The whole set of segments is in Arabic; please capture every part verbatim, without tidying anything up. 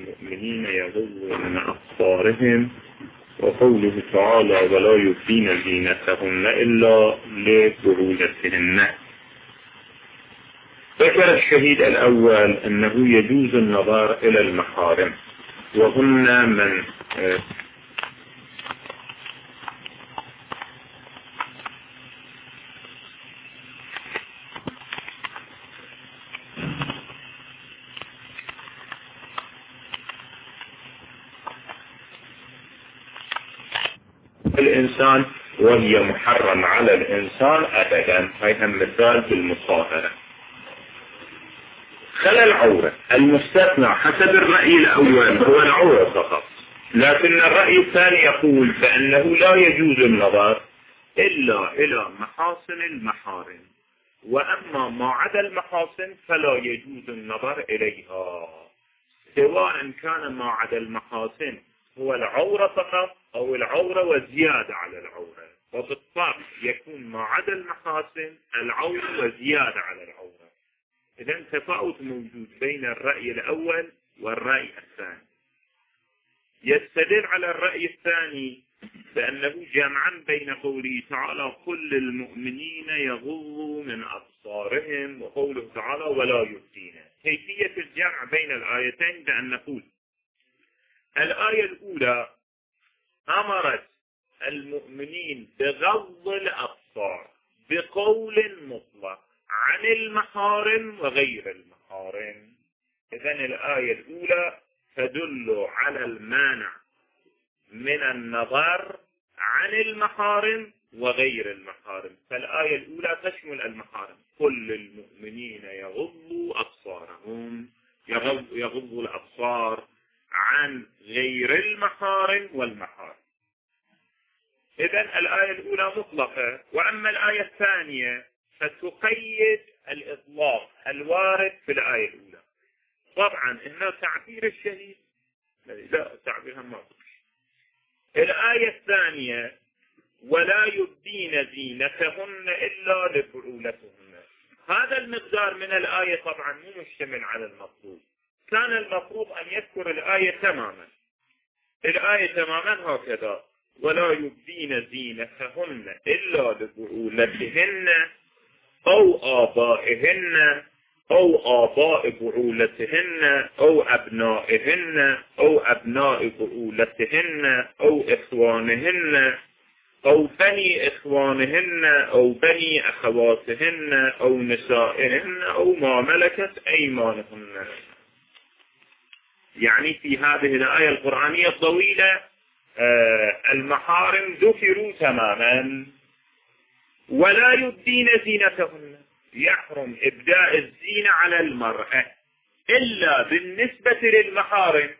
المؤمنين يغضوا من أبصارهم، وقوله تعالى ولا يبدين زينتهن إلا لبعولتهن. ذكر الشهيد الأول أنه يجوز النظر إلى المحارم، وهن من الإنسان، وهي محرم على الإنسان أبدا. هي هم مثال بالمصاهرة. خلى العورة المستثنى حسب الرأي الأول هو العورة فقط، لكن الرأي الثاني يقول بأنه لا يجوز النظر إلا إلى محاسن المحارم، وأما ما عدا المحاسن فلا يجوز النظر إليها، سواء كان ما عدا المحاسن هو العورة فقط أو العورة وزيادة على العورة. وبالطبع يكون ما عدا المحاسن العورة وزيادة على العورة. إذن تفاوت موجود بين الرأي الأول والرأي الثاني. يستدل على الرأي الثاني بأنه جمعا بين قوله تعالى كل المؤمنين يغضوا من أبصارهم وقوله تعالى ولا يبدين. كيفية الجمع بين الآيتين بأن نقول الآية الأولى أمرت المؤمنين بغض الأبصار بقول مطلق عن المحارم وغير المحارم. إذن الآية الأولى تدل على المانع من النظر عن المحارم وغير المحارم، فالآية الأولى تشمل المحارم. كل المؤمنين يغضوا أبصارهم، يغضوا الأبصار عن غير المحارم والمحارم. إذن الآية الأولى مطلقة. وأما الآية الثانية فتقيد الإطلاق الوارد في الآية الأولى. طبعا إنه تعبير الشهيد لا تعبيرها ما الآية الثانية ولا يبدين زينتهن إلا لبعولتهن. هذا المقدار من الآية طبعا مو مشتمل على المطلوب. كان المفروض أن يذكر الآية تماما. الآية تماما هكذا ولا يبدين زينتهن إلا لبعولتهن أو آبائهن أو آباء بعولتهن أو أبنائهن أو أبناء بعولتهن أو إخوانهن أو بني إخوانهن أو بني أخواتهن أو نسائهن أو ما ملكت أيمانهن. يعني في هذه الآية القرآنية الطويلة المحارم ذكروا تماما. ولا يبدين زينتهن، يحرم إبداء الزينة على المرأة إلا بالنسبة للمحارم.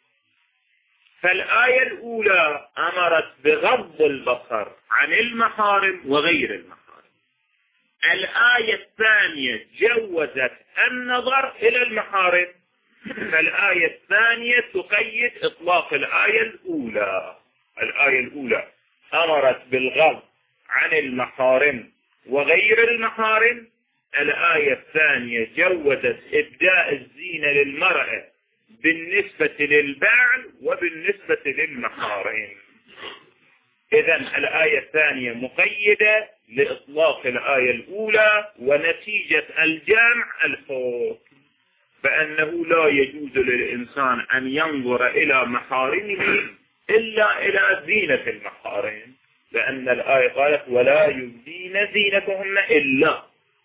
فالآية الأولى أمرت بغض البصر عن المحارم وغير المحارم. الآية الثانية جوزت النظر إلى المحارم، فالآية الثانية تقيد إطلاق الآية الأولى. الآية الأولى أمرت بالغض عن المحارم وغير المحارم، الآية الثانية جوزت إبداء الزينة للمرأة بالنسبة للبعل وبالنسبة للمحارم. إذن الآية الثانية مقيدة لإطلاق الآية الأولى، ونتيجة الجمع الحكم بأنه لا يجوز للإنسان أن ينظر إلى محارمه إلا إلى زينة المحارم، لأن الآية قالت ولا يبدين زينتهن إلا،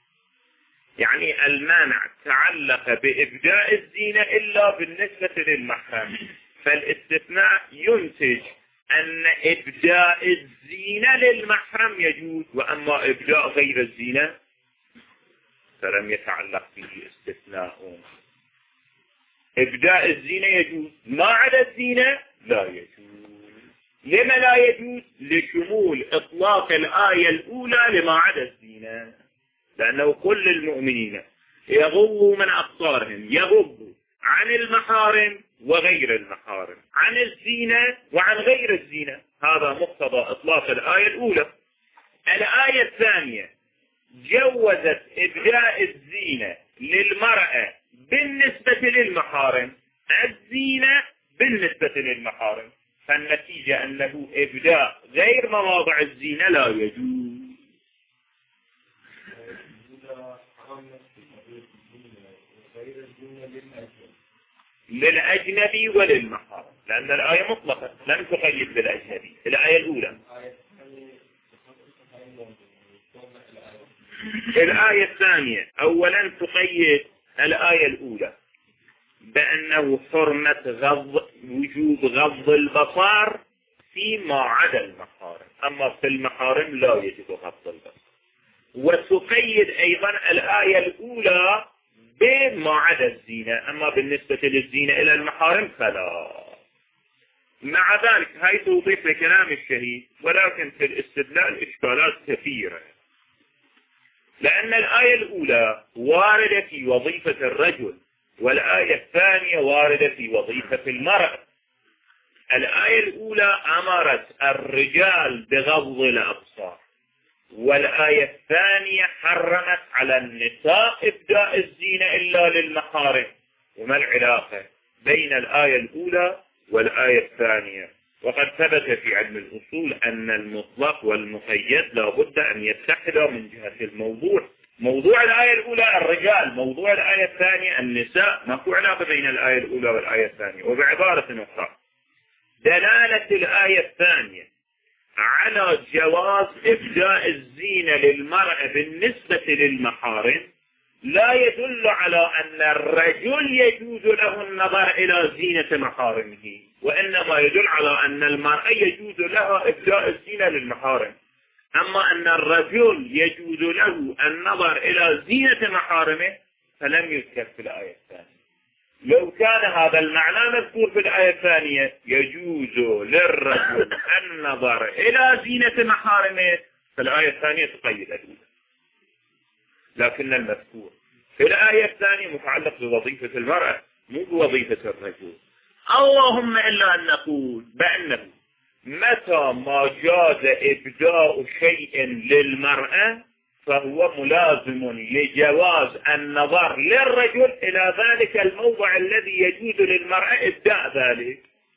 يعني المانع تعلق بإبداء الزينة إلا بالنسبة للمحرم. فالاستثناء ينتج أن إبداء الزينة للمحرم يجوز، وأما إبداء غير الزينة فلم يتعلق به استثناء. إبداء الزينة يجوز، ما عدا الزينة لا يجوز. لما لا يجوز؟ لشمول إطلاق الآية الأولى لما عدا الزينة، لأنه كل المؤمنين يغضوا من أبصارهم، يغضوا عن المحارم وغير المحارم، عن الزينة وعن غير الزينة. هذا مقتضى إطلاق الآية الأولى. الآية الثانية جوزت إبداء الزينة للمرأة بالنسبة للمحارم. الزينة بالنسبة للمحارم، فالنتيجة أنه إبداء غير مواضع الزينة لا يجوز. للأجنبي وللمحارم، لأن الآية مطلقة لم تقيد بالأجنبي. الآية الأولى. الآية الثانية أولا تقيد الآية الأولى بأنه حرمة غض وجوب غض البصر فيما عدا المحارم، أما في المحارم لا يجب غض البصر. وتقيد أيضا الآية الأولى بما عدا الزينة، أما بالنسبة للزينة إلى المحارم فلا. مع ذلك هاي توضيح لكلام الشهيد، ولكن في الاستدلال إشكالات كثيرة، لأن الآية الأولى واردة في وظيفة الرجل، والآية الثانية واردة في وظيفة المرأة. الآية الأولى أمرت الرجال بغض الأبصار، والآية الثانية حرمت على النساء إبداء الزينة إلا للمحارم. وما العلاقة بين الآية الأولى والآية الثانية؟ وقد ثبت في علم الأصول أن المطلق والمقيد لا بد أن يتحدا من جهة الموضوع. موضوع الآية الأولى الرجال، موضوع الآية الثانية النساء، ماكو علاقة بين الآية الأولى والآية الثانية. وبعبارة أخرى، دلالة الآية الثانية على جواز إبداء الزينة للمرأة بالنسبة للمحارم لا يدل على أن الرجل يجوز له النظر إلى زينة محارمه، وإنما يدل على أن المرأة يجوز لها إبداء الزينة للمحارم. أما أن الرجل يجوز له النظر إلى زينة محارمه فلم يذكر في الآية الثانية. لو كان هذا المعنى مذكور في الآية الثانية يجوز للرجل النظر إلى زينة محارمه، فالآية الثانية تقيد الأولى. لكن المذكور في الآية الثانية متعلق بوظيفة المرأة مو بوظيفة الرجل. اللهم إلا أن نقول بأنه متى ما جاز إبداء شيء للمرأة فهو ملازم لجواز النظر للرجل إلى ذلك الموضع الذي يجوز للمرأة إبداء ذلك.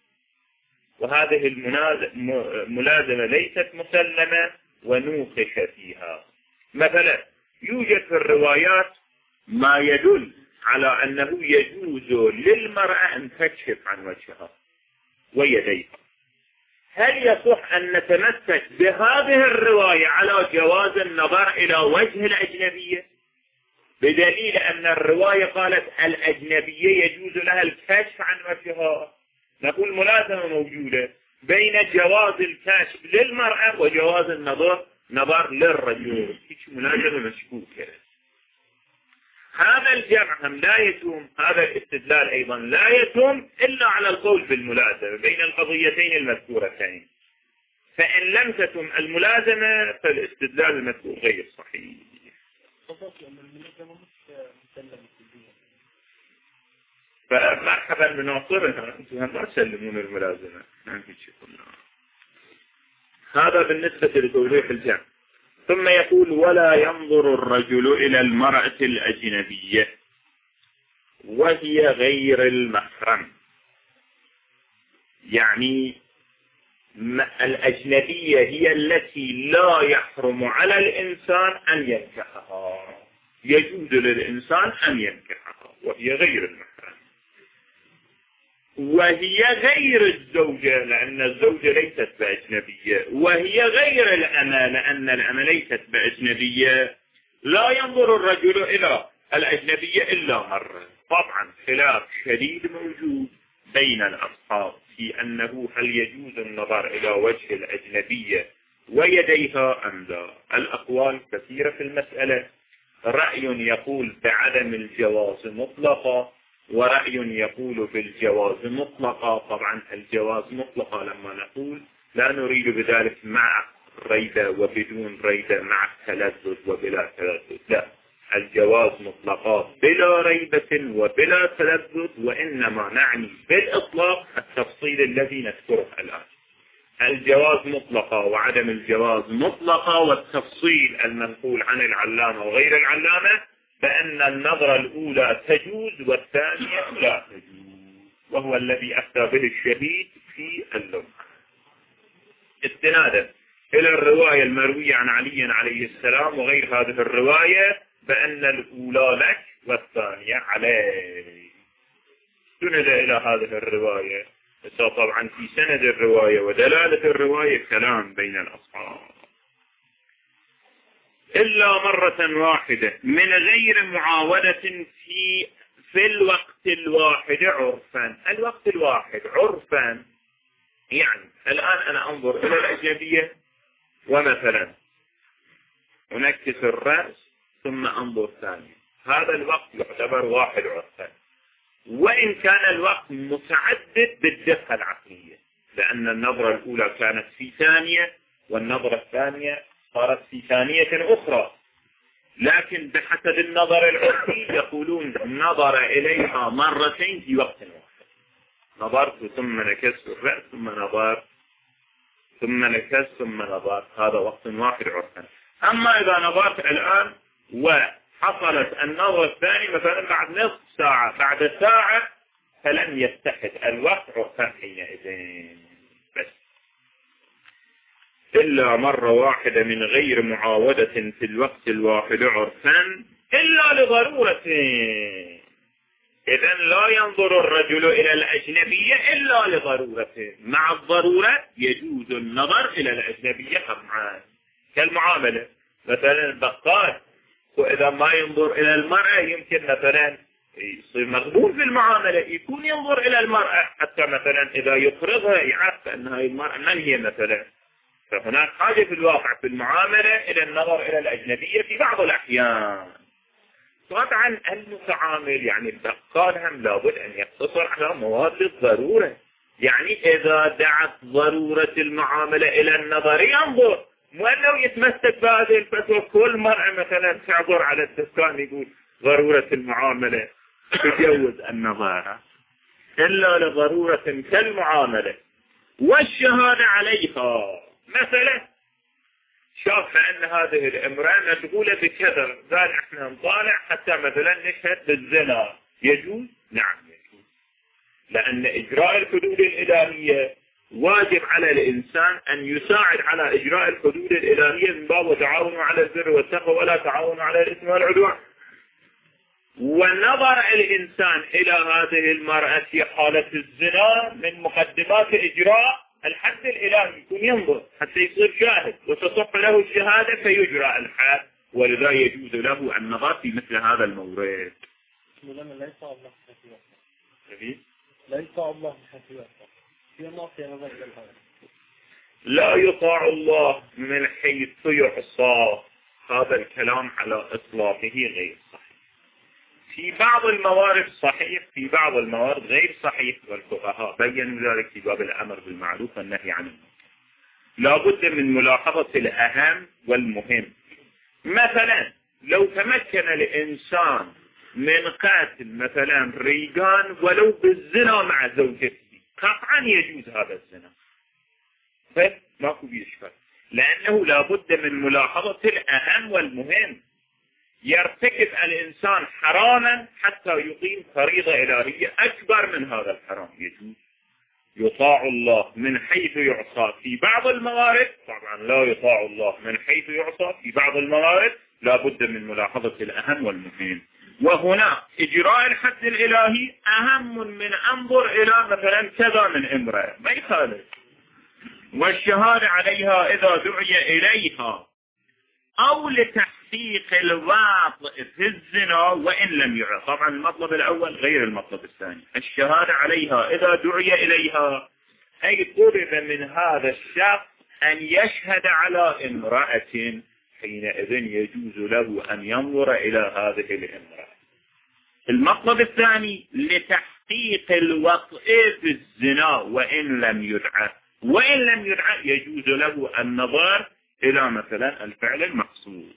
وهذه الملازمة ليست مسلمة ونوقش فيها. مثلا يوجد في الروايات ما يدل على أنه يجوز للمرأة أن تكشف عن وجهها ويديها. هل يصح أن نتمسك بهذه الرواية على جواز النظر إلى وجه الأجنبية، بدليل أن الرواية قالت الأجنبية يجوز لها الكشف عن وجهها؟ نقول ملازمة موجودة بين جواز الكشف للمرأة وجواز النظر نظر للرجل، هيك ملازمة مشكوكة. هذا الجمع هم لا يتم، هذا الاستدلال أيضا لا يتم إلا على القول بالملازمة بين القضيتين المذكورتين. فإن لم تتم الملازمة فالاستدلال المذكور غير صحيح. فمرحبا بناصرنا، أنتم ما تسلمون الملازمة. هذا بالنسبة لتوضيح الجمع. ثم يقول ولا ينظر الرجل إلى المرأة الأجنبية وهي غير المحرم، يعني الأجنبية هي التي لا يحرم على الإنسان أن ينكحها، يجوز للإنسان أن ينكحها وهي غير المحرم. وهي غير الزوجة لأن الزوجة ليست بأجنبية، وهي غير الأمة لأن الأمة ليست بأجنبية. لا ينظر الرجل إلى الأجنبية إلا مرة. طبعا خلاف شديد موجود بين الأصحاب في أنه هل يجوز النظر إلى وجه الأجنبية ويديها أم لا. الأقوال كثيرة في المسألة، رأي يقول بعدم الجواز مطلقا، ورأي يقول بالجواز مطلقا. طبعا الجواز مطلقا لما نقول لا نريد بذلك مع ريبة وبدون ريبة، مع التلذذ وبلا تلذذ، لا، الجواز مطلقا بلا ريبة وبلا تلذذ، وإنما نعني بالإطلاق التفصيل الذي نذكره الآن. الجواز مطلقا وعدم الجواز مطلقا، والتفصيل المنقول عن العلامة وغير العلامة بأن النظرة الأولى تجوز والثانية لا تجوز، وهو الذي أفتى به الشهيد في اللوم، استنادا إلى الرواية المروية عن علي عليه السلام وغير هذه الرواية بأن الأولى لك والثانية عليه. سند إلى هذه الرواية. طبعا في سند الرواية ودلالة الرواية كلام بين الأصحاب. إلا مرة واحدة من غير معاودة في في الوقت الواحد عرفا. الوقت الواحد عرفا يعني الآن أنا أنظر إلى الأجنبية ومثلا أنكس الرأس ثم أنظر ثانية، هذا الوقت يعتبر واحد عرفا، وإن كان الوقت متعدد بالدقة العقلية، لأن النظرة الأولى كانت في ثانية والنظرة الثانية صارت في ثانية أخرى، لكن بحسب النظر العرفي يقولون نظر إليها مرتين في وقت واحد، نظرت ثم نكست الرأس ثم نظرت ثم نكست ثم نظرت، هذا وقت واحد عرفا. أما إذا نظرت الآن وحصلت النظرة الثانية مثلا بعد نصف ساعة بعد ساعة فلم يتحد الوقت عرفا حينئذ. بس إلا مرة واحدة من غير معاودة في الوقت الواحد عرفا إلا لضرورة. إذن لا ينظر الرجل إلى الأجنبية إلا لضرورة، مع الضرورة يجوز النظر إلى الأجنبية طبعا كالمعاملة، مثلا البقال وإذا ما ينظر إلى المرأة يمكن مثلا يصير مغبون في المعاملة، يكون ينظر إلى المرأة حتى مثلا إذا يفرضها يعرف أن هذه المرأة من هي مثلا، فهناك حاجة في الواقع في المعاملة إلى النظر إلى الأجنبية في بعض الأحيان. طبعا المتعامل يعني البقال هم لابد أن يقتصر على مواد الضرورة، يعني إذا دعت ضرورة المعاملة إلى النظر ينظر، ولو يتمسك بهذه الفتوى كل مرة مثلا تعبر على الدكان يقول ضرورة المعاملة تجوز النظر إلا لضرورة كالمعاملة والشهادة عليها. مثلا شاف أن هذه الامرأة مشغولة بكذا، قال احنا نطالع حتى مثلا نشهد بالزنا، يجوز؟ نعم يجوز، لأن إجراء الحدود الإلهية واجب على الإنسان أن يساعد على إجراء الحدود الإلهية من باب تعاونوا على البر والتقوى ولا تعاونوا على الإثم والعدوان. ونظر الإنسان إلى هذه المرأة في حالة الزنا من مقدمات إجراء الحد الإلهي، يكون ينظر حتى يصير شاهد وتصح له الشهادة فيجرى الحد، ولذا يجوز له النظر في مثل هذا المورد. ليس الله حفيظ ليس الله حفيظ لا يطاع الله من حيث يعصى، هذا الكلام على إطلاقه غير صحيح. في بعض الموارد صحيح، في بعض الموارد غير صحيح، والفقهاء بيّنوا ذلك في باب الأمر بالمعروف والنهي عن المنكر. لا بد من ملاحظة الأهم والمهم. مثلا لو تمكن الإنسان من قتل مثلا ريغان ولو بالزنا مع زوجته قطعا يجوز هذا الزنا، بس ماكو فيه إشكال، لأنه لا بد من ملاحظة الأهم والمهم. يرتكب الإنسان حراما حتى يقيم فريضة إلهية أكبر من هذا الحرام، يجوز. يطاع الله من حيث يعصى في بعض الموارد، طبعا لا يطاع الله من حيث يعصى في بعض الموارد، لا بد من ملاحظة الأهم والمهم. وهنا إجراء الحد الإلهي أهم من أنظر إلى مثلا كذا من امرأة، ما يخالف. والشهادة عليها إذا دعي إليها أو لتحقيق الواطئ في الزنا وإن لم يعى. طبعا المطلب الأول غير المطلب الثاني. الشهادة عليها إذا دعي إليها أي طلب من هذا الشخص أن يشهد على امرأة، حينئذ يجوز له أن ينظر إلى هذه الامرأة. المطلب الثاني لتحقيق الوطء في الزنا وإن لم يدعى، وإن لم يدعى يجوز له النظر إلى مثلا الفعل المخصوص.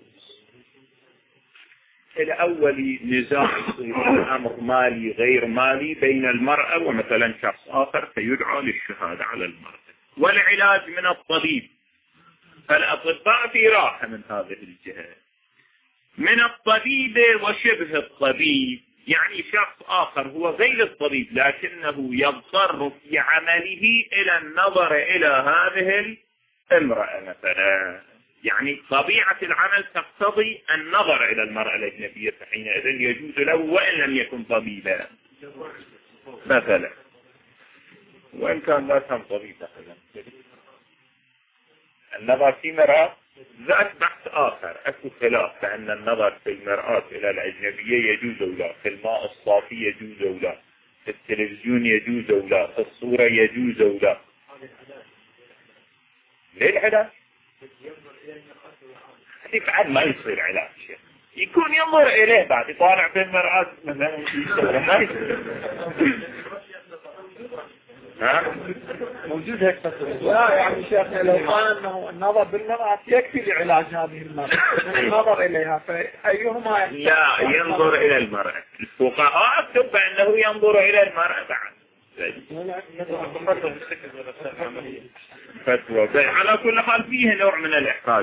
الأول نزاع يصير أمر مالي غير مالي بين المرأة ومثلا شخص آخر فيدعى للشهادة على المرأة. والعلاج من الطبيب، فالأطباء في راحة من هذه الجهة. من الطبيب وشبه الطبيب يعني شخص آخر هو غير الطبيب لكنه يضطر في عمله إلى النظر إلى هذه الامرأة مثلا، يعني طبيعة العمل تقتضي النظر إلى المرأة الأجنبية، فحينئذ يجوز له وإن لم يكن طبيبا مثلا، وإن كان لا كان طبيب مثلا. النظر في مرأة ذات بحث آخر، أكو خلاف فإن النظر في المرآة إلى الأجنبية يجوز أو لا، في الماء الصافي يجوز أو لا، في التلفزيون يجوز أو لا، في الصورة يجوز أو لا. ليه العلاج؟ هذه بعد ما يصير علاج، يكون ينظر إليه بعد يطالع في المرآة مثلا ما يصير. ها؟ موجود هيك لا يعني شيخنا لو قال انه النظر بالمرأة يكفي لعلاج هذه المرأة النظر اليها، فايهما لا ينظر الى المرأة. الفقهاء اكتب انه ينظر الى المرأة بعد فتوى، على كل حال فيه نوع من الاحراج.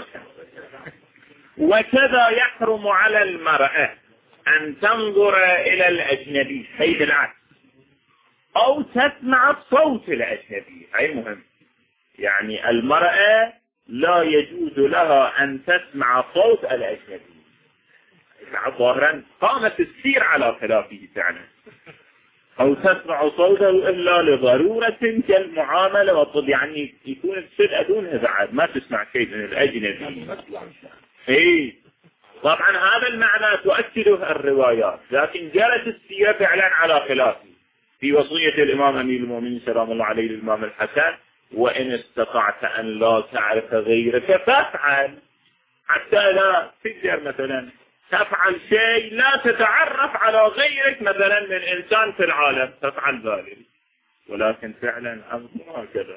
وكذا يحرم على المرأة ان تنظر الى الاجنبي، هي بالعكس، او تسمع صوت الاجنبي، هي مهم. يعني المرأة لا يجوز لها ان تسمع صوت الاجنبي، ظاهرا قامت السير على خلافه فعلا، او تسمع صوته الا لضرورة كالمعاملة والطب، يعني يكون السرقة دونها بعد ما تسمع شيء من الاجنبي. ايه طبعا هذا المعنى تؤكده الروايات، لكن جرت السيرة فعلا على خلافه. في وصية الإمام أمير المؤمنين سلام الله عليه للإمام الحسن: وإن استطعت أن لا تعرف غيرك فافعل، حتى لا تقدر مثلا تفعل شيء لا تتعرف على غيرك مثلا من إنسان في العالم، تفعل ذلك. ولكن فعلا أمر هكذا،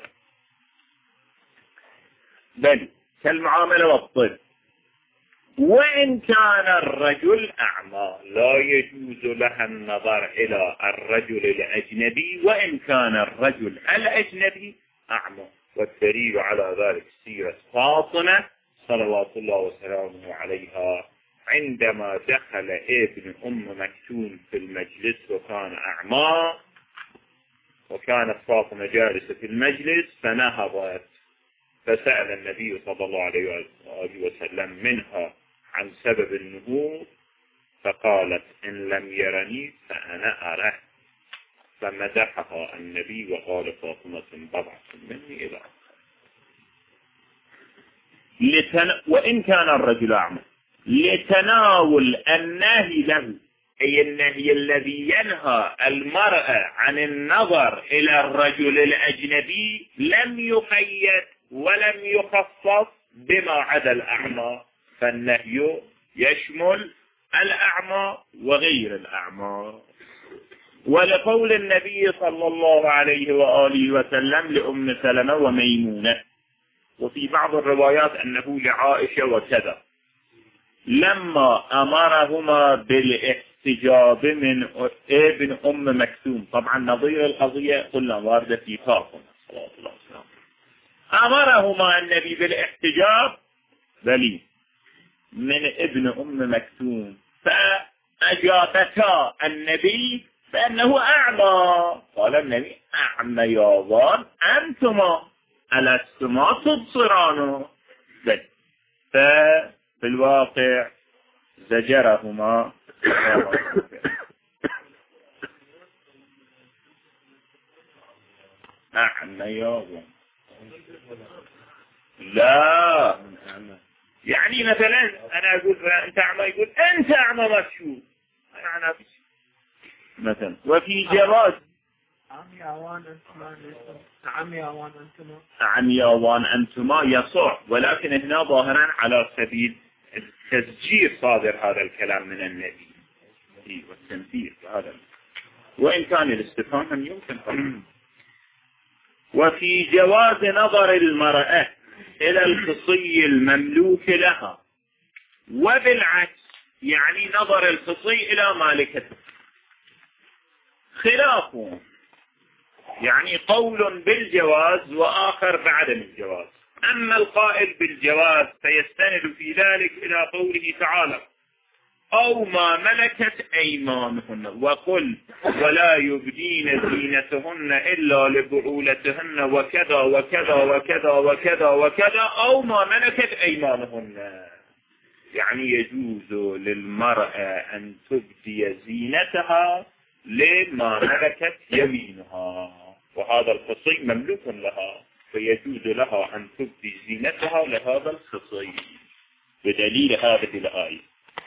بل كالمعاملة والطب. وإن كان الرجل أعمى لا يجوز لها النظر إلى الرجل الأجنبي، وإن كان الرجل الأجنبي أعمى. والدليل على ذلك سيرة فاطمة صلوات الله وسلامه عليها عندما دخل ابن أم مكتوم في المجلس وكان أعمى، وكانت فاطمة جالسة في المجلس فنهضت فسأل النبي صلى الله عليه وسلم منها عن سبب النهوض، فقالت: إن لم يرني فأنا أراه. فمدحها النبي وقال: فاطمة بضعة مني إلى لتن... وإن كان الرجل أعمى لتناول النهي له، أي النهي الذي ينهى المرأة عن النظر إلى الرجل الأجنبي لم يقيد ولم يخصص بما عدا الأعمى، فالنهي يشمل الأعمى وغير الأعمى. ولقول النبي صلى الله عليه وآله وسلم لأم سلمة وميمونة، وفي بعض الروايات أنه لعائشة وكذا، لما أمرهما بالاحتجاب من ابن أم مكتوم. طبعا نظير القضية قلنا واردة في فاطمة صلى الله عليه وسلم، أمرهما النبي بالاحتجاب بلي من ابن أم مكتوم، فأجابتا النبي بأنه أعمى. قال النبي: أعمياضان أنتما ألستما تبصران؟ بل ففي الواقع زجرهما أعمياضان. لا يعني مثلا أنا أقول أنت أعمى، يقول أنت أعمى مكشوف يعني مثلا. وفي جواز عمياوان أنتما عمياوان أنتما عمياوان أنتما يصح، ولكن هنا ظاهرا على سبيل التسجير صادر هذا الكلام من النبي والتنفيذ هذا، وإن كان الاستفهام يمكن. وفي جواز نظر المرأة إلى الخصي المملوك لها، وبالعكس يعني نظر الخصي إلى مالكته. خلافه يعني قول بالجواز وآخر بعدم الجواز. أما القائل بالجواز فيستند في ذلك إلى قوله تعالى: أو ما ملكت أيمانهن. وقل ولا يبدين زينتهن إلا لبعولتهن وكذا وكذا وكذا وكذا وكذا أو ما ملكت أيمانهن. يعني يجوز للمرأة أن تبدي زينتها لما ملكت يمينها، وهذا الخصي مملوك لها، فيجوز لها أن تبدي زينتها لهذا الخصي بدليل هذه الآية.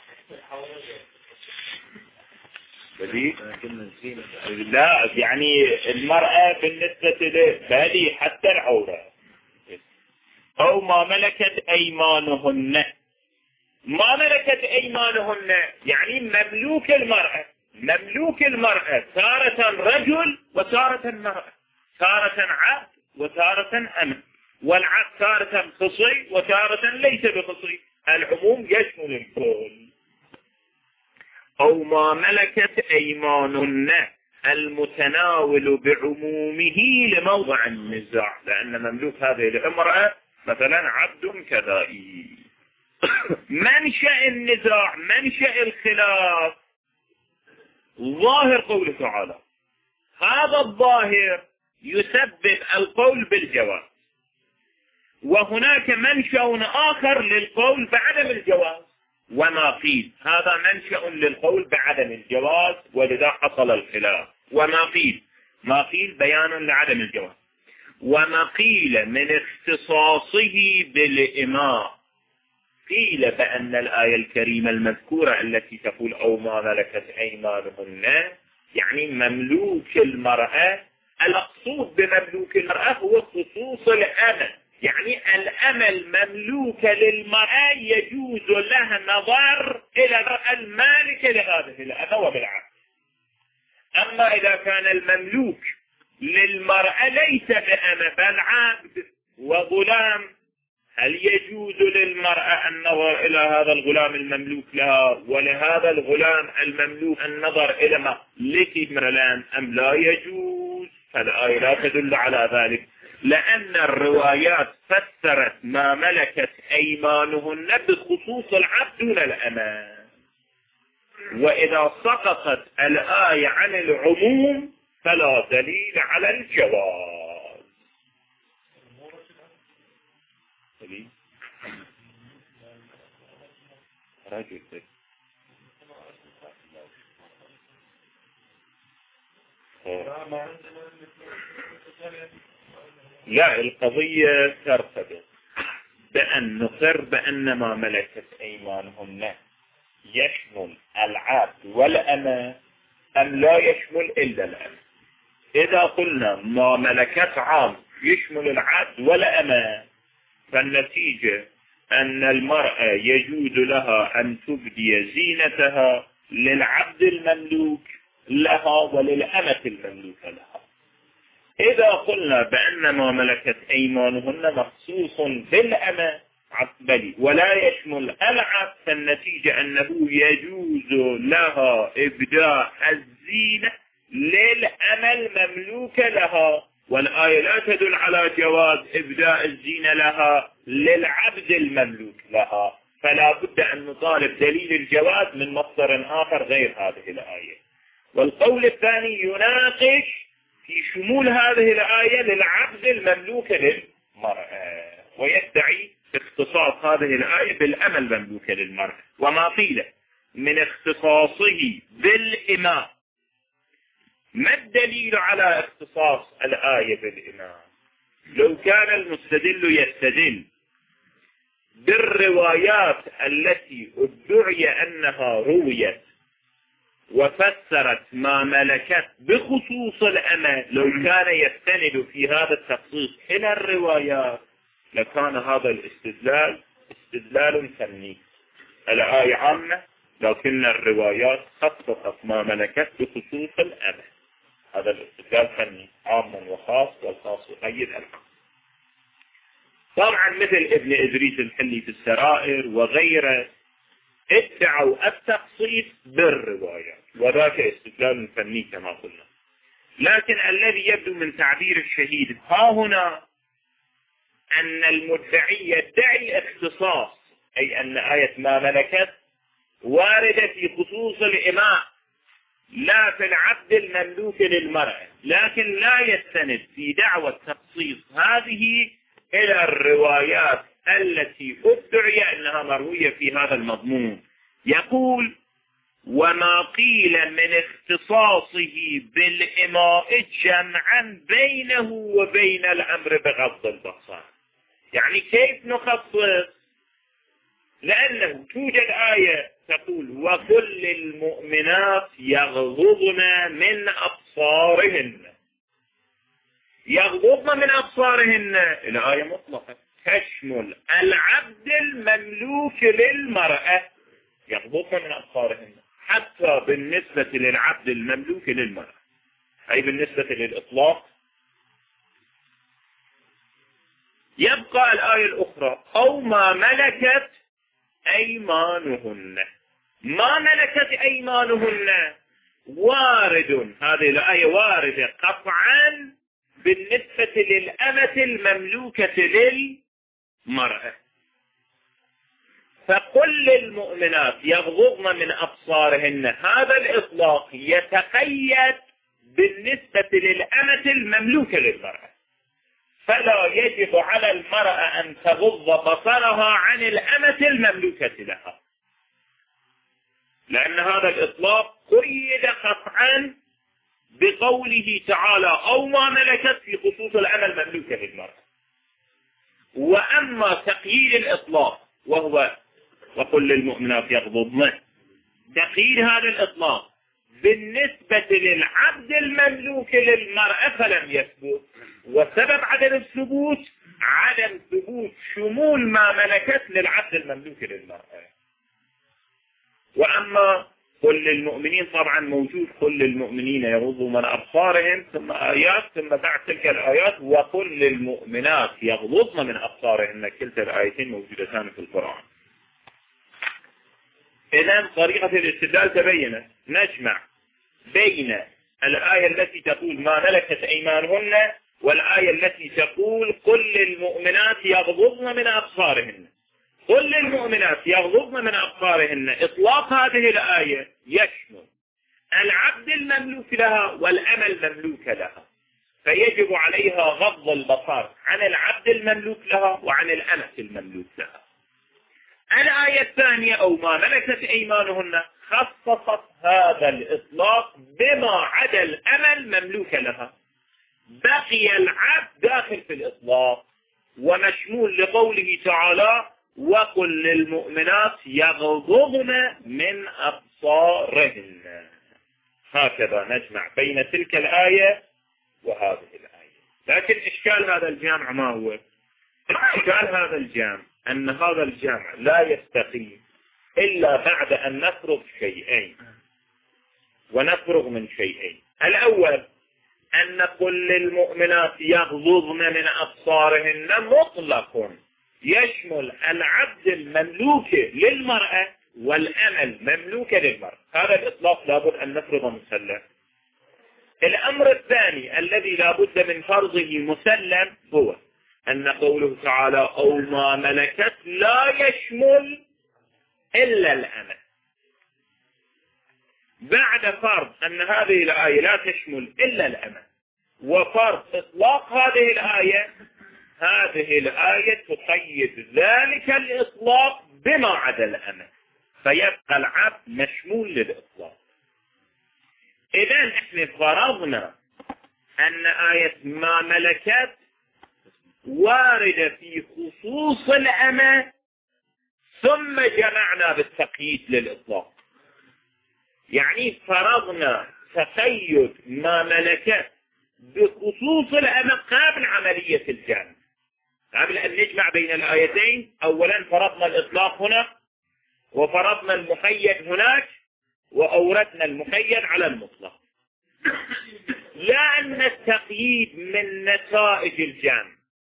لا يعني المرأة بالنسبة لبالي حتى العورة. أو ما ملكت أيمانهن. ما ملكت أيمانهن يعني مملوك المرأة. مملوك المرأة تارة رجل وتارة مرأة، تارة عبد وتارة أمة، والعبد تارة خصي وتارة ليس بخصي. العموم يشمل الكل. أو ما ملكت أيمانهن المتناول بعمومه لموضع النزاع، لأن مملوك هذه الامرأة مثلا عبد كذائي. منشأ النزاع، منشأ الخلاف ظاهر قوله تعالى. هذا الظاهر يسبب القول بالجواز، وهناك منشأ آخر للقول بعدم الجواز. وما قيل هذا منشأ للقول بعدم الجواز، ولذا حصل الخلاف. وما قيل ما قيل بيان لعدم الجواز. وما قيل من اختصاصه بالإماء. قيل بأن الآية الكريمة المذكورة التي تقول أو ما ملكت أيمانهن يعني مملوك المرأة. المقصود بمملوك المرأة هو خصوص الأمة، يعني الأمة المملوكة للمرأة يجوز لها نظر إلى المالك لهذه الأمة وبالعكس. أما إذا كان المملوك للمرأة ليس بأمة بل عبد وغلام، هل يجوز للمرأة النظر إلى هذا الغلام المملوك لها ولهذا الغلام المملوك النظر إلى مالكه مرلان أم لا يجوز؟ فالآية لا تدل على ذلك، لأن الروايات فسرت ما ملكت أيمانهن بخصوص العبد دون الأمة. وإذا سقطت الآية عن العموم فلا دليل على الجواز. رجل لا، القضية ترتبط بأن نقر بأن ما ملكت أيمانهن يشمل العبد والأمة أم لا يشمل إلا الأمة. إذا قلنا ما ملكت عام يشمل العبد والأمة، فالنتيجة أن المرأة يجوز لها أن تبدي زينتها للعبد المملوك لها وللأمة المملوكة لها. إذا قلنا بأن ما ملكت أيمانهن مخصوص بالأمة بل ولا يشمل العبد، فالنتيجة أنه يجوز لها إبداء الزينة للأمة المملوكة لها، والآية لا تدل على جواز إبداء الزينة لها للعبد المملوك لها. فلا بد أن نطالب دليل الجواز من مصدر آخر غير هذه الآية. والقول الثاني يناقش في شمول هذه الآية للعبد المملوك للمرأة، ويدعي اختصاص هذه الآية بالأمة المملوكة للمرأة. وما قيل من اختصاصه بالإماء. ما الدليل على اختصاص الآية بالإماء؟ لو كان المستدل يستدل بالروايات التي ادعي أنها رويت وفسرت ما ملكت بخصوص الأمة، لو كان يستند في هذا التخصيص إلى الروايات لكان هذا الاستدلال استدلال فني. الآية عامة لكن الروايات خصصت ما ملكت بخصوص الأمة. هذا الاستدلال فني عام وخاص، والخاص يقيد العام. طبعا مثل ابن إدريس الحلي في السرائر وغيره ادعوا التخصيص بالروايات، وذاك استدلال فني كما قلنا. لكن الذي يبدو من تعبير الشهيد ها هنا أن المدعي يدعي اختصاص، أي أن آية ما ملكت واردة في خصوص الإماء لا في العبد المملوك للمرأة، لكن لا يستند في دعوة تخصيص هذه إلى الروايات التي ادعي أنها مروية في هذا المضمون. يقول: وما قيل من اختصاصه بالإماء جمعا بينه وبين الأمر بغض البصر. يعني كيف نخصص؟ لأنه توجد آية تقول: وكل المؤمنات يغضضن من أبصارهن. يغضضن من أبصارهن الآية مطلقة تشمل العبد المملوك للمرأة، يغضضن من أبصارهن حتى بالنسبة للعبد المملوك للمرأة، أي بالنسبة للإطلاق. يبقى الآية الأخرى: أو ما ملكت أيمانهن. ما ملكت أيمانهن وارد، هذه الآية واردة قطعا بالنسبة للأمة المملوكة للمرأة. فكل المؤمنات يغضضن من أبصارهن، هذا الإطلاق يتقيد بالنسبة للأمة المملوكة للمرأة، فلا يجب على المرأة أن تغض بصرها عن الأمة المملوكة لها، لأن هذا الإطلاق قيد قطعا بقوله تعالى: أو ما ملكت، في خصوص الأمة المملوكة للمرأة. وأما تقييد الإطلاق وهو وكل المؤمنات يغضضن، تقييد هذا الإطلاق بالنسبة للعبد المملوك للمرأة فلم يثبت، وسبب عدم الثبوت عدم ثبوت شمول ما ملكت للعبد المملوك للمرأة. وأما كل المؤمنين طبعا موجود: كل المؤمنين يغضوا من أبصارهم، ثم آيات، ثم بعد تلك الآيات وكل المؤمنات يغضضن من أبصارهن. كلتا الآيتين موجودتان في القرآن. إذن طريقة الاستدلال تبينت. نجمع بين الآية التي تقول ما ملكت أيمانهن والآية التي تقول كل المؤمنات يغضضن من أبصارهن. كل المؤمنات يغضضن من أبصارهن، إطلاق هذه الآية يشمل العبد المملوك لها والأمة المملوكة لها، فيجب عليها غض البصر عن العبد المملوك لها وعن الأمة المملوك لها. الآية الثانية: أو ما ملكت أيمانهن، خصصت هذا الإطلاق بما عدا الأمة المملوكة لها، بقي العبد داخل في الإطلاق ومشمول لقوله تعالى: وقل للمؤمنات يغضضن من أبصارهن. هكذا نجمع بين تلك الآية وهذه الآية. لكن إشكال هذا الجامع ما هو؟ إشكال هذا الجامع أن هذا الجامع لا يستقيم إلا بعد أن نفرغ شيئين، ونفرغ من شيئين. الأول أن كل المؤمنات يغضضن من أبصارهن مطلق يشمل العبد المملوك للمرأة والأمة المملوكة للمرأة، هذا الإطلاق لابد أن نفرض مسلم. الأمر الثاني الذي لابد من فرضه مسلم هو أن قوله تعالى: أو ما ملكت، لا يشمل إلا الأمة. بعد فرض أن هذه الآية لا تشمل إلا الأمة وفرض إطلاق هذه الآية، هذه الآية تقيد ذلك الإطلاق بما عدا الأمة، فيبقى العبد مشمول للإطلاق. إذن احنا فرضنا أن آية ما ملكت واردة في خصوص الأمة، ثم جمعنا بالتقييد للإطلاق. يعني فرضنا تقيد ما ملكت بخصوص الأمة قبل عملية الجمع. قبل أن نجمع بين الآيتين أولا فرضنا الإطلاق هنا، وفرضنا المقيد هناك، وأوردنا المقيد على المطلق، لأن التقييد من نتائج الجمع.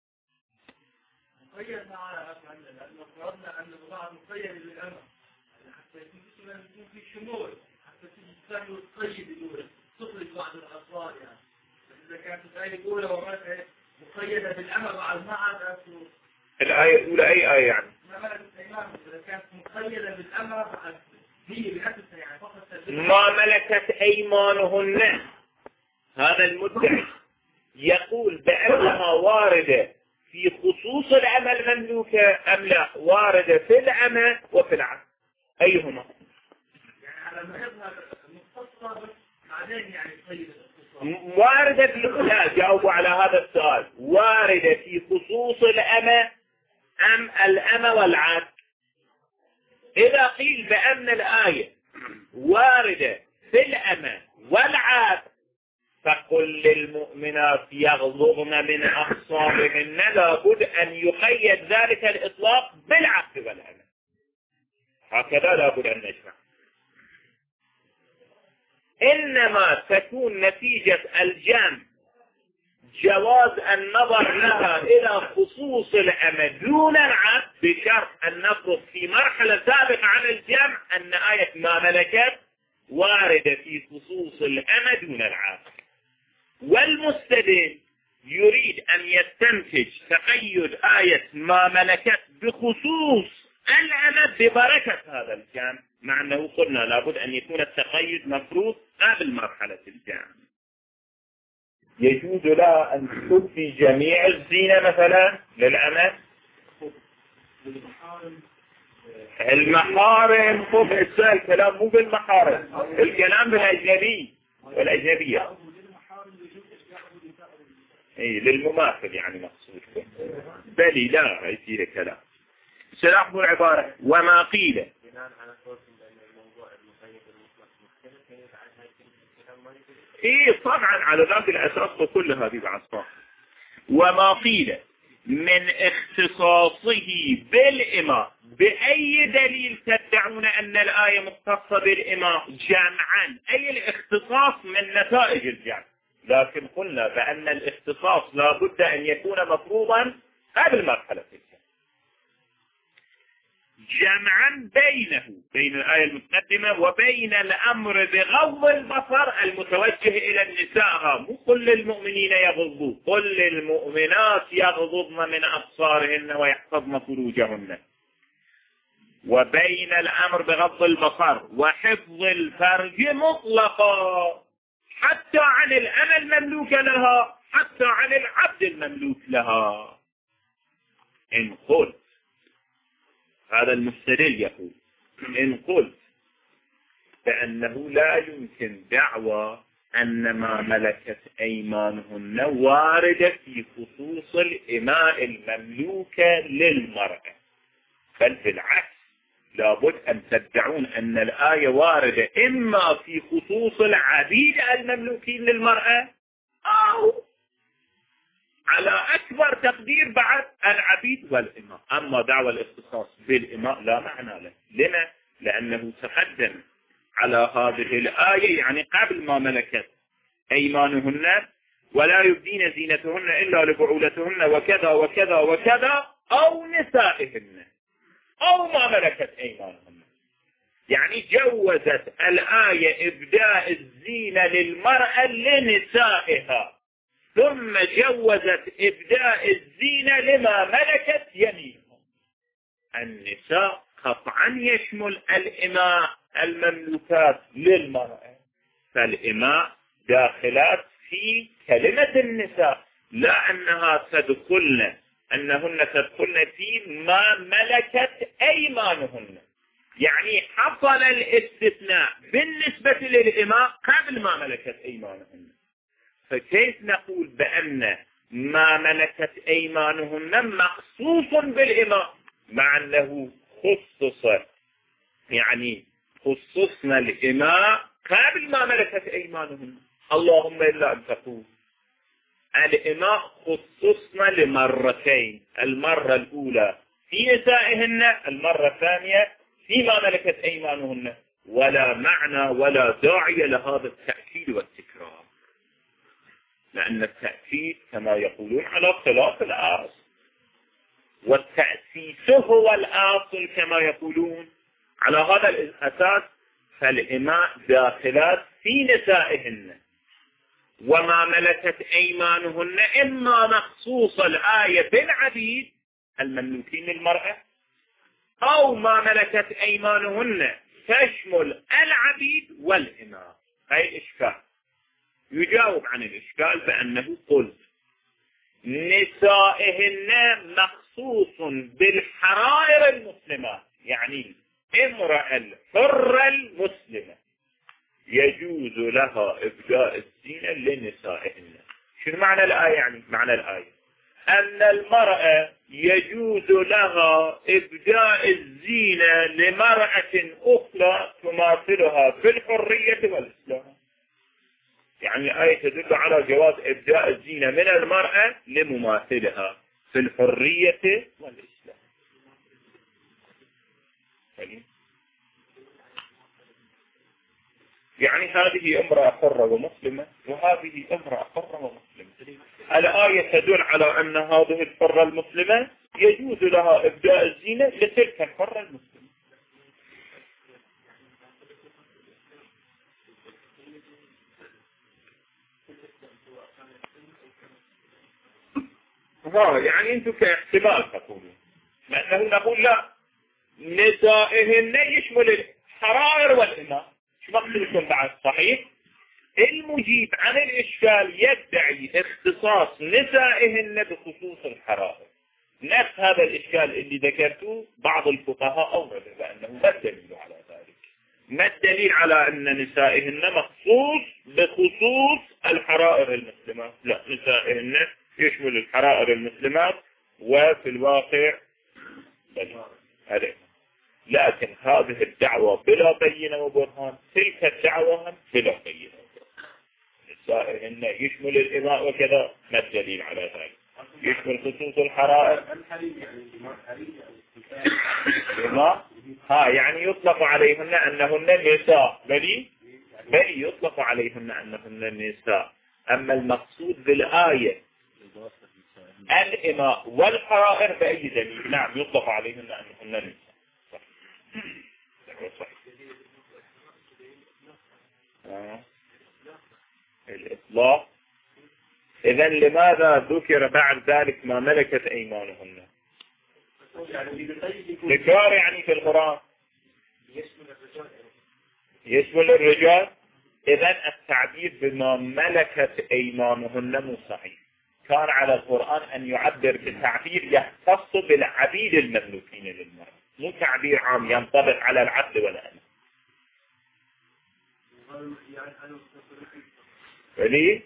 مقيد معنا لأنه فرضنا أن البضاعة مقيدة للأمر حتى يكون في شمول، حتى تجد تقيد الأولى تخرج بعض الأصوات. يعني إذا كانت الآية الأولى ومالك مقيدة بالأمر بعد ما عاد الآية الأولى أي آية يعني؟ ما ملكت أيمانهم إذا كانت مقيدة بالأمر بعد ما ملكت أيمانهن، هذا المدعي يقول بأنها واردة في خصوص الأمة المملوكة أم لا، واردة في الأمة وفي العبد، أيهما؟ يعني على ما يظهر مختصة بس بعدين يعني طيب واردة في، لا جاوبوا على هذا السؤال، واردة في خصوص الأمة أم الأمة والعبد؟ إذا قيل بأن الآية واردة في الأمة والعبد فقل للمؤمنات يغضضن من أبصارهن، لابد أن يقيد ذلك الإطلاق بالعبد والأمة، هكذا لابد أن نجمع. إنما تكون نتيجة الجمع جواز النظر لها إلى خصوص الأمة دون العبد، بشرط أن نفرض في مرحلة سابقة عن الجمع أن آية ما ملكت واردة في خصوص الأمة دون العبد، والمستدل يريد أن يستنتج تقيد آية ما ملكت بخصوص الأمة ببركة هذا الجمع، مع أنه قلنا لابد أن يكون التقيد مفروض قبل مرحلة الجمع. يجوز لها أن تبدي جميع الزينة مثلا للأمة؟ المحارم خب السؤال كلام مو بالمحارم، الكلام بالأجنبي والأجنبية، اي للمماثل يعني مقصود، بل لا يصير كلام. سلاح العبارة وما قيل ايه طبعا على ذات الأساس وكل هذه العصفات. وما قيل من اختصاصه بالإماء، بأي دليل تدعون أن الآية مختصة بالإماء جمعا، أي الاختصاص من نتائج الجمع، لكن قلنا بأن الاختصاص لا بد أن يكون مفروضا قبل مرحلة الجمع، جمعا بينه بين الآية المتقدمة وبين الأمر بغض البصر المتوجه إلى النساء، مو كل المؤمنين يغضوا، كل المؤمنات يغضضن من أبصارهن ويحفظن فروجهن، وبين الأمر بغض البصر وحفظ الفرج مطلقا، حتى عن الأمة المملوكة لها، حتى عن العبد المملوك لها. إن قلت هذا المستدل يقول إن قلت بأنه لا يمكن دعوى أن ما ملكت أيمانهن واردة في خصوص الإماء المملوكة للمرأة، بل بالعكس لابد أن تدعون أن الآية واردة إما في خصوص العبيد المملوكين للمرأة أو على أكبر تقدير بعد العبيد والإماء. أما دعوى الاختصاص بالإماء لا معنى له. لما؟ لأنه تقدم على هذه الآية يعني قبل ما ملكت أيمانهن ولا يبدين زينتهن إلا لبعولتهن وكذا وكذا وكذا أو نسائهن أو ما ملكت أيمانهن، يعني جوزت الآية إبداء الزينة للمرأة لنسائها، ثم جوزت إبداء الزينة لما ملكت يمينهم. النساء قطعا يشمل الإماء المملوكات للمرأة، فالإماء داخلات في كلمة النساء، لا أنها تدخلن أنهن تدخلن في ما ملكت أيمانهن، يعني حصل الاستثناء بالنسبة للإماء قبل ما ملكت أيمانهن. فكيف نقول بأن ما ملكت أيمانهن مخصوص بالإماء مع أنه خصص، يعني خصصنا الإماء قبل ما ملكت أيمانهن، اللهم إلا أن تقول الإماء خصصنا لمرتين، المرة الأولى في نسائهن، المرة الثانية فيما ملكت أيمانهن، ولا معنى ولا داعي لهذا التأكيد والتكرار، لأن التأكيد كما يقولون على خلاف الأصل، والتأسيس هو الأصل كما يقولون. على هذا الأساس فالإماء داخلات في نسائهن، وما ملكت أيمانهن إما مخصوص الآية بالعبيد المملوكين للمرأة، أو ما ملكت أيمانهن تشمل العبيد والإماء. هاي الإشكال. يجاوب عن الإشكال بأنه قلت نسائهن مخصوص بالحرائر المسلمات، يعني امرأة الحرة المسلمة يجوز لها إبداء الزينة لنسائهن. شنو معنى الآية؟ يعني معنى الآية أن المرأة يجوز لها إبداء الزينة لمرأة أخرى تماثلها في الحرية والإسلام. يعني الآية تدل على جواز إبداء الزينة من المرأة لمماثلها في الحرية والإسلام. يعني هذه امرأة حرة ومسلمة وهذه امرأة حرة ومسلمة. الآية تدل على أن هذه الحرة المسلمة يجوز لها إبداء الزينة لتلك الحرة المسلمة. ها يعني أنتم كاحتمال تقولون، لأنه نقول لا، نسائهن يشمل الحرائر والإماء. شو مقصودكم بعد؟ صحيح. المجيب عن الإشكال يدعي اختصاص نسائهن بخصوص الحرائر. نفس هذا الإشكال اللي ذكرته بعض الفقهاء أورد بأنه ما الدليل على ذلك؟ ما الدليل على أن نسائهن مخصوص بخصوص الحرائر المسلمات؟ لا، نسائهن يشمل الحرائر المسلمات وفي الواقع هذا. لكن هذه الدعوة بلا بينة وبرهان، تلك الدعوة بلا بينة وبرهان. نسائهن يشمل الإماء وكذا، ما الدليل على ذلك؟ يشمل خصوص الحرائر الإماء، ها يعني يطلق عليهن أنهن النساء، بل بل يطلق عليهن أنهن النساء. أما المقصود بالآية الإماء والحرائر بأي دليل؟ نعم، يطلق عليهن أنهن النساء. صحيح. آه. الإطلاق. إذن لماذا ذكر بعد ذلك ما ملكت أيمانهن؟ ذكر يعني في القرآن يشمل الرجال. إذن التعبير بما ملكت أيمانهن مو صحيح. كان على القرآن أن يعبر بتعبير يختص بالعبيد المملوكين للمرأة، مو تعبير عام ينطبق على العبد والأمة. فليه؟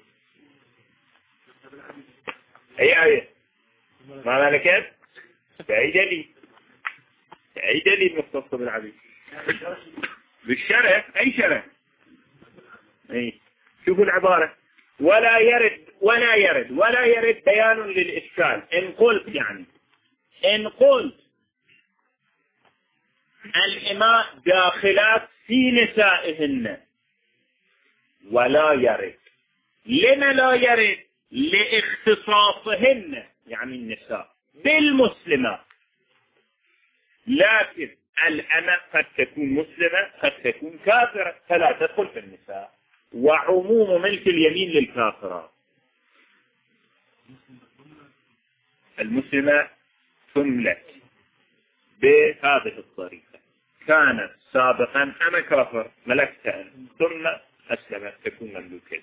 أي آية ما ملكت؟ بأي دليل؟ بأي دليل مختص بالعبيد؟ بالشرع. أي شرع؟ أي. شوفوا العبارة، ولا يرد ولا يرد ولا يرد بيان للإشكال. إن قلت يعني إن قلت الإماء داخلات في نسائهن ولا يرد. لما لا يرد؟ لاختصاصهن يعني النساء بالمسلمات. لكن الأمة قد تكون مسلمة قد تكون كافرة فلا تدخل في النساء. وعموم ملك اليمين للكافرات. المسلمة تملك بهذه الطريقة. كانت سابقا أنا كافر ملكتها ثم أسلمت تكون مملوكة.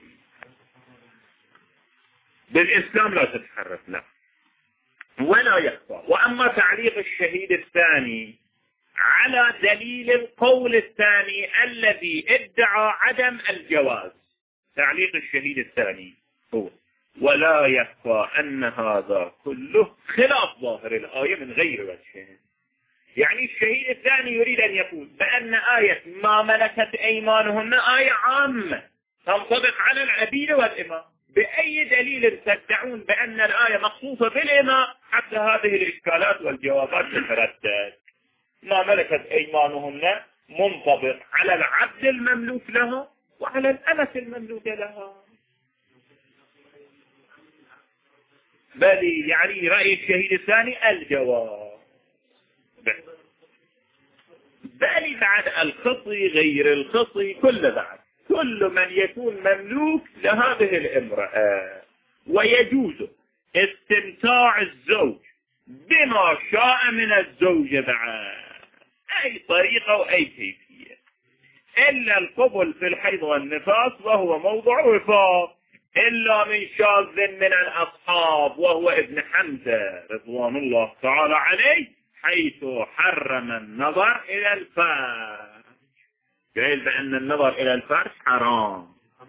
بالإسلام لا تتحرك لا ولا يخفى. وأما تعليق الشهيد الثاني على دليل القول الثاني الذي ادعى عدم الجواز، تعليق الشهيد الثاني هو ولا يخفى أن هذا كله خلاف ظاهر الآية من غير وجه. يعني الشهيد الثاني يريد أن يقول بأن آية ما ملكت أيمانهن آية عامة تنطبق على العبيد والإماء. بأي دليل تدعون بأن الآية مخصوصة بالإماء حتى هذه الإشكالات والجوابات تتردد؟ ما ملكت أيمانهن منطبق على العبد المملوك لها وعلى الأمة المملوكة لها. بل يعني رأي الشهيد الثاني الجواب بل بعد الخطي غير الخطي كل بعد كل من يكون مملوك لهذه الامرأة ويجوز استمتاع الزوج بما شاء من الزوجة بعد أي طريقة وأي كيفية. إلا القبل في الحيض والنفاس وهو موضع وفاق، إلا من شاذ من الأصحاب وهو ابن حمزة رضوان الله تعالى عليه، حيث حرم النظر إلى الفرج. قال بأن النظر إلى الفرج حرام.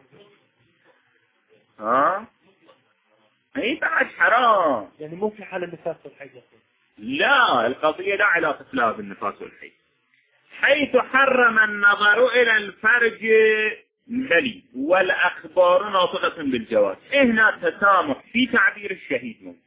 ها؟ اي بعد حرام. يعني مو في حال النفاس والحيض. لا، القضية لا علاقة لها بالنفاس والحيض. حيث حرم النظر إلى الفرج بلي والأخبار ناطقة بالجواز. هنا تسامح في تعبير الشهيد موجود.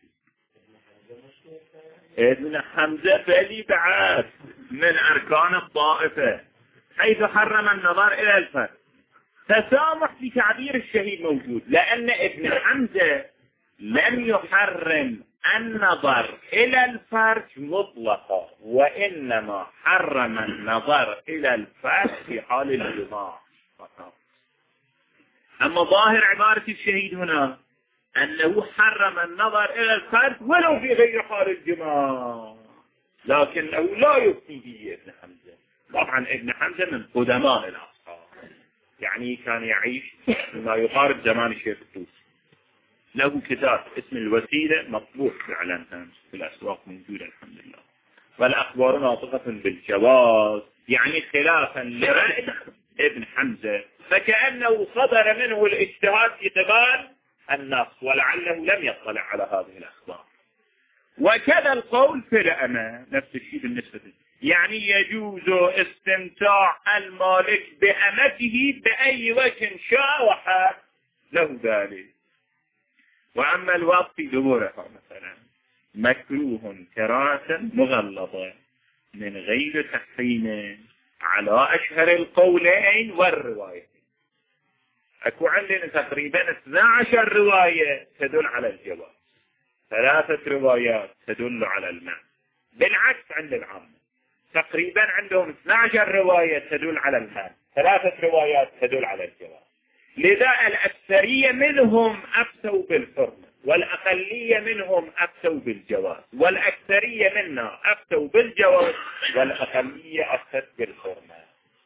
ابن حمزة بلي بعد من أركان الطائفة. حيث حرم النظر إلى الفرج، تسامح في تعبير الشهيد موجود، لأن ابن حمزة لم يحرم النظر إلى الفرج مطلقا، وإنما حرم النظر إلى الفرج في حال الجماع فقط. أما ظاهر عبارة الشهيد هنا أنه حرم النظر إلى الفرج ولو في غير حال الجماع، لكنه لا يفتي به ابن حمزة. طبعا ابن حمزة من قدماء الأصحاب، يعني كان يعيش ما يقارب زمان الشيخ الطوسي. له كتاب اسم الوسيلة مطبوع فعلا في الأسواق موجودة الحمد لله. والأخبار ناطقة بالجواز، يعني خلافا لرأي ابن حمزة، فكأنه صدر منه الاجتهاد في قبال النص، ولعله لم يطلع على هذه الأخبار. وكذا القول في الأمة نفس الشيء بالنسبة له، يعني يجوز استمتاع المالك بأمته بأي وجه شاء وحال له ذلك. وأما الوقت في دبورها مثلا مكروه كراهة مغلظة من غير تحريم على أشهر القولين والرواية. أكو عندنا تقريبا اثنتي عشرة رواية تدل على الجواز، ثلاثة روايات تدل على المنع. بالعكس عند العامة تقريبا عندهم اثنتي عشرة رواية تدل على المنع، ثلاثة روايات تدل على الجواز. لذا الأكثرية منهم أفتوا بالحرمة، والأقلية منهم أفتوا بالجواز، والأكثرية منا أفتوا بالجواز، والأقلية أفتت بالحرمة.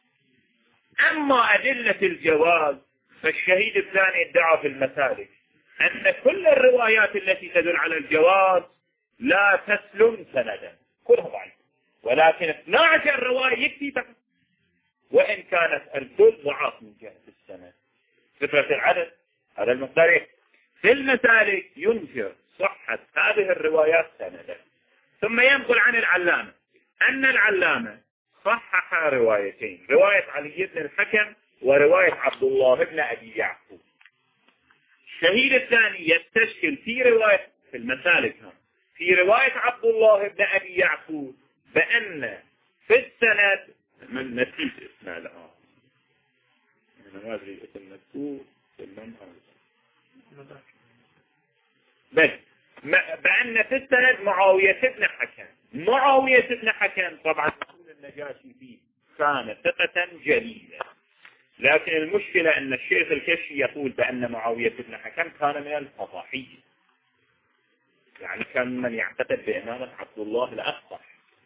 أما أدلة الجواز فالشهيد الثاني ادعى في المسالك أن كل الروايات التي تدل على الجواز لا تسلم سندا، كلها ضعيف، ولكن اثنتي عشرة رواية يكفي فقط، وإن كانت الكل ضعاف من جهة السند. فكرة العدد هذا المقدار. في المسالك ينكر صحة هذه الروايات سندا، ثم ينقل عن العلامة أن العلامة صحح روايتين، رواية علي بن الحكم ورواية عبد الله بن أبي يعقوب. الشهيد الثاني يستشكل في رواية في المسالك في رواية عبد الله بن أبي يعقوب بأن في السند من نسيت اسمه الآن، أنا ما أدري اسم مكتوب بس بأن في السند معاوية بن حكم. معاوية بن حكم طبعا يقول النجاشي فيه كان ثقة جليلة، لكن المشكلة أن الشيخ الكشي يقول بأن معاوية بن حكم كان من الفضاحية، يعني كان من يعتقد بإمامة عبد الله الأفصح.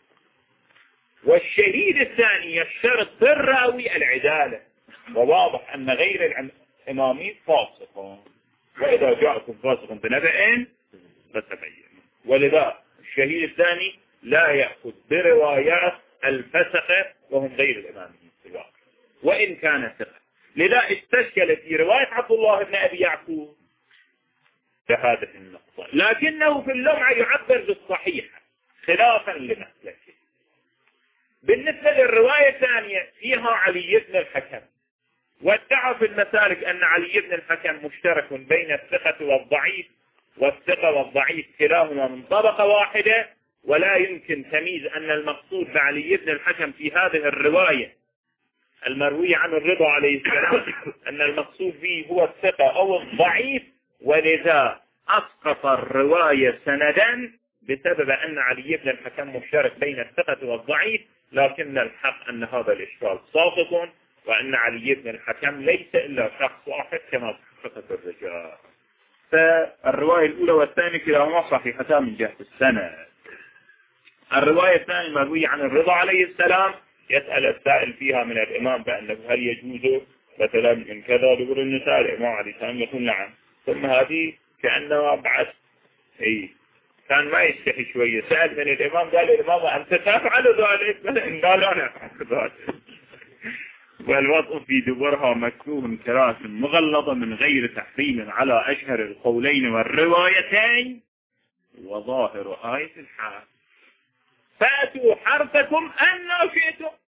والشهيد الثاني يشترط في الراوي العدالة، وواضح أن غير الإمامين فاسقون، وإذا جاءكم فاسق بنبأ فتبينوا. ولذا الشهيد الثاني لا يأخذ بروايات الفسقة وهم غير الإمامين سواء وإن كان ثقة. لذا استشكل في رواية عبد الله بن أبي يعقوب بهذه النقطة، لكنه في اللمعة يعبر بالصحيحة خلافا لمسلكه. بالنسبة للرواية الثانية فيها علي بن الحكم، وادعى في المسالك أن علي بن الحكم مشترك بين الثقة والضعيف، والثقة والضعيف كلاهما من طبقة واحدة، ولا يمكن تمييز أن المقصود بعلي بن الحكم في هذه الرواية المروية عن الرضا عليه السلام أن المقصود به هو الثقة أو الضعيف، ولذا أسقط الرواية سندا بسبب أن علي بن الحكم مشترك بين الثقة والضعيف، لكن الحق أن هذا الإشكال ساقط، وأن علي بن الحكم ليس إلا شخص واحد كما تحقق الرجال. فالرواية الأولى والثانية كلاهما صحيحتان من جهة السند. الرواية الثانية المروية عن الرضا عليه السلام يسأل السائل فيها من الإمام بأنه هل يجوز مثلا من كذا، يقول النساء الإمام عليه السلام يقول نعم. ثم هذه كأنه بعث اي كان ما يستحي شوية، سأل من الإمام قال الإمام أنت تفعل ذلك؟ قال أنا أفعل ذلك. والوضع في دبرها مكروه كراس مغلظة من غير تحريم على أشهر القولين والروايتين وظاهر آية الحال. فأتوا حرفكم أن شئتم.